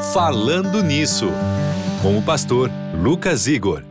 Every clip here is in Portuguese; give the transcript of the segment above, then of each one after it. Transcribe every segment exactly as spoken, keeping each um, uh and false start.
Falando Nisso, com o pastor Lucas Igor.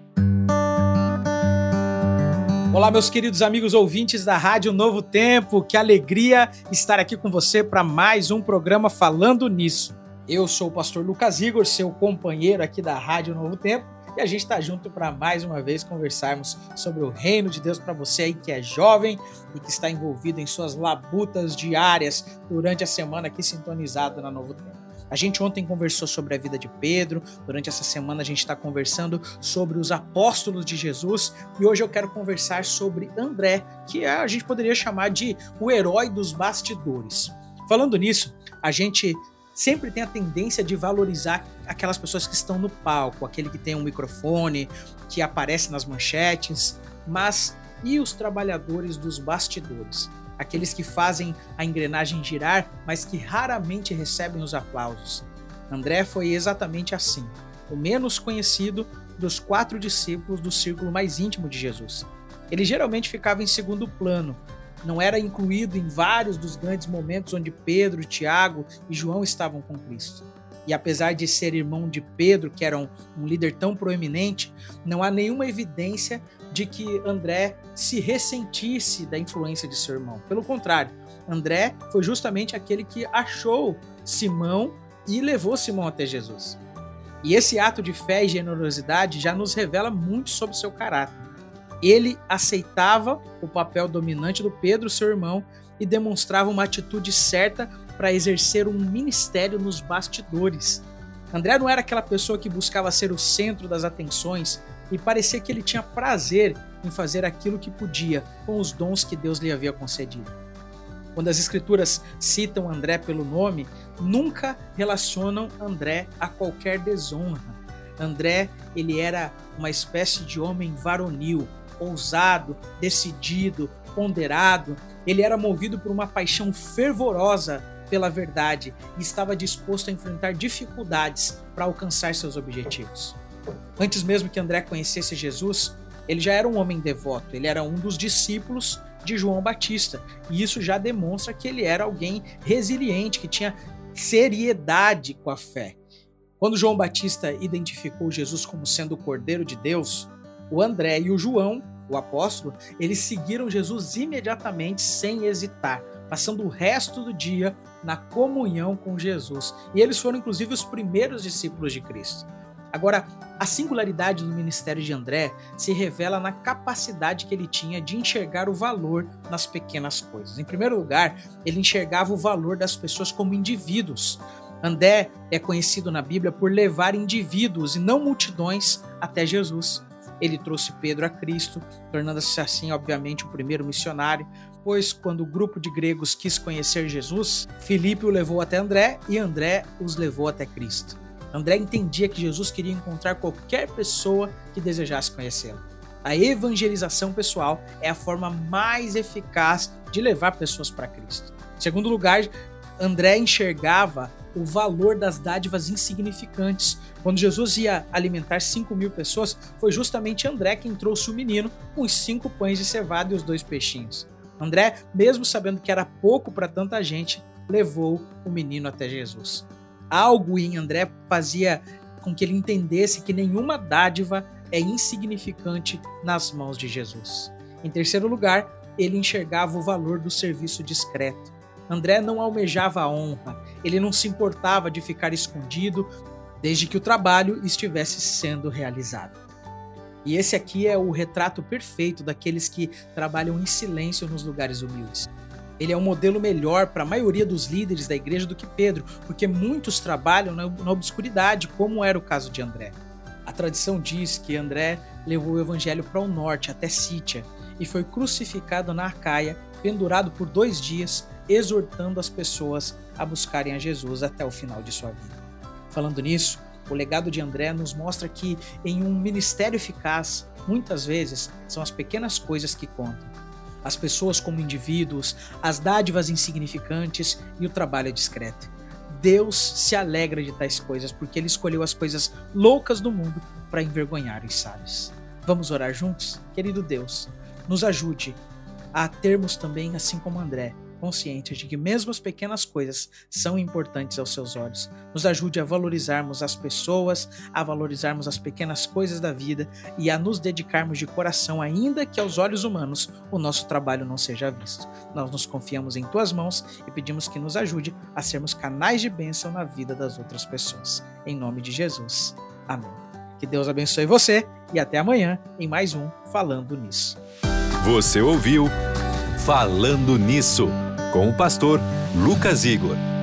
Olá, meus queridos amigos ouvintes da Rádio Novo Tempo, que alegria estar aqui com você para mais um programa Falando Nisso. Eu sou o pastor Lucas Igor, seu companheiro aqui da Rádio Novo Tempo, e a gente está junto para mais uma vez conversarmos sobre o reino de Deus para você aí que é jovem e que está envolvido em suas labutas diárias durante a semana aqui sintonizado na Novo Tempo. A gente ontem conversou sobre a vida de Pedro, durante essa semana a gente está conversando sobre os apóstolos de Jesus e hoje eu quero conversar sobre André, que a gente poderia chamar de o herói dos bastidores. Falando nisso, a gente sempre tem a tendência de valorizar aquelas pessoas que estão no palco, aquele que tem um microfone, que aparece nas manchetes, mas e os trabalhadores dos bastidores? Aqueles que fazem a engrenagem girar, mas que raramente recebem os aplausos. André foi exatamente assim, o menos conhecido dos quatro discípulos do círculo mais íntimo de Jesus. Ele geralmente ficava em segundo plano, não era incluído em vários dos grandes momentos onde Pedro, Tiago e João estavam com Cristo. E apesar de ser irmão de Pedro, que era um, um líder tão proeminente, não há nenhuma evidência de que André se ressentisse da influência de seu irmão. Pelo contrário, André foi justamente aquele que achou Simão e levou Simão até Jesus. E esse ato de fé e generosidade já nos revela muito sobre seu caráter. Ele aceitava o papel dominante do Pedro, seu irmão, e demonstrava uma atitude certa para exercer um ministério nos bastidores. André não era aquela pessoa que buscava ser o centro das atenções e parecia que ele tinha prazer em fazer aquilo que podia com os dons que Deus lhe havia concedido. Quando as escrituras citam André pelo nome, nunca relacionam André a qualquer desonra. André, ele era uma espécie de homem varonil, ousado, decidido, ponderado. Ele era movido por uma paixão fervorosa pela verdade e estava disposto a enfrentar dificuldades para alcançar seus objetivos. Antes mesmo que André conhecesse Jesus, ele já era um homem devoto, ele era um dos discípulos de João Batista, e isso já demonstra que ele era alguém resiliente, que tinha seriedade com a fé. Quando João Batista identificou Jesus como sendo o Cordeiro de Deus, o André e o João, o apóstolo, eles seguiram Jesus imediatamente, sem hesitar, passando o resto do dia na comunhão com Jesus. E eles foram, inclusive, os primeiros discípulos de Cristo. Agora, a singularidade do ministério de André se revela na capacidade que ele tinha de enxergar o valor nas pequenas coisas. Em primeiro lugar, ele enxergava o valor das pessoas como indivíduos. André é conhecido na Bíblia por levar indivíduos e não multidões até Jesus. Ele trouxe Pedro a Cristo, tornando-se assim, obviamente, o primeiro missionário, pois quando o grupo de gregos quis conhecer Jesus, Filipe o levou até André e André os levou até Cristo. André entendia que Jesus queria encontrar qualquer pessoa que desejasse conhecê-lo. A evangelização pessoal é a forma mais eficaz de levar pessoas para Cristo. Em segundo lugar, André enxergava o valor das dádivas insignificantes. Quando Jesus ia alimentar cinco mil pessoas, foi justamente André quem trouxe o menino com os cinco pães de cevada e os dois peixinhos. André, mesmo sabendo que era pouco para tanta gente, levou o menino até Jesus. Algo em André fazia com que ele entendesse que nenhuma dádiva é insignificante nas mãos de Jesus. Em terceiro lugar, ele enxergava o valor do serviço discreto. André não almejava a honra, ele não se importava de ficar escondido, desde que o trabalho estivesse sendo realizado. E esse aqui é o retrato perfeito daqueles que trabalham em silêncio nos lugares humildes. Ele é um modelo melhor para a maioria dos líderes da igreja do que Pedro, porque muitos trabalham na, na obscuridade, como era o caso de André. A tradição diz que André levou o evangelho para o norte, até Sítia, e foi crucificado na Acaia, pendurado por dois dias, exortando as pessoas a buscarem a Jesus até o final de sua vida. Falando nisso, o legado de André nos mostra que em um ministério eficaz, muitas vezes, são as pequenas coisas que contam. As pessoas como indivíduos, as dádivas insignificantes e o trabalho discreto. Deus se alegra de tais coisas porque Ele escolheu as coisas loucas do mundo para envergonhar os sábios. Vamos orar juntos? Querido Deus, nos ajude a termos também, assim como André, conscientes de que mesmo as pequenas coisas são importantes aos seus olhos. Nos ajude a valorizarmos as pessoas, a valorizarmos as pequenas coisas da vida e a nos dedicarmos de coração, ainda que aos olhos humanos o nosso trabalho não seja visto. Nós nos confiamos em Tuas mãos e pedimos que nos ajude a sermos canais de bênção na vida das outras pessoas. Em nome de Jesus. Amém. Que Deus abençoe você e até amanhã em mais um Falando Nisso. Você ouviu Falando Nisso, com o pastor Lucas Igor.